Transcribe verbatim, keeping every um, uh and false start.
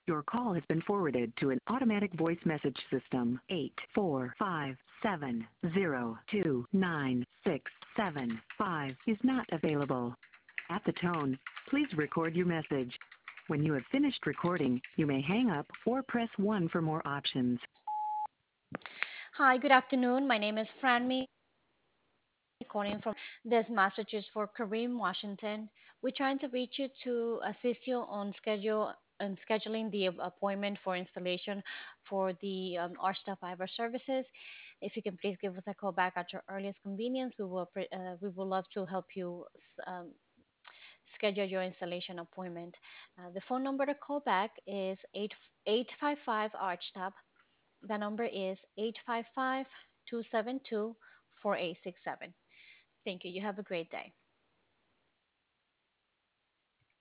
Your call has been forwarded to an automatic voice message system. Eight four five seven zero two nine six seven five is not available. At the tone, please record your message. When you have finished recording, you may hang up or press one for more options. Hi, good afternoon. My name is Franmi, calling from this message is for Kareem, Washington. We're trying to reach you to assist you on schedule on scheduling the appointment for installation for the um, Arsta fiber services. If you can please give us a call back at your earliest convenience, we will pre- uh, we would love to help you s- um, schedule your installation appointment. Uh, the phone number to call back is eight eight five five Archtab. The number is eight five five, two seven two, four eight six seven. Thank you. You have a great day.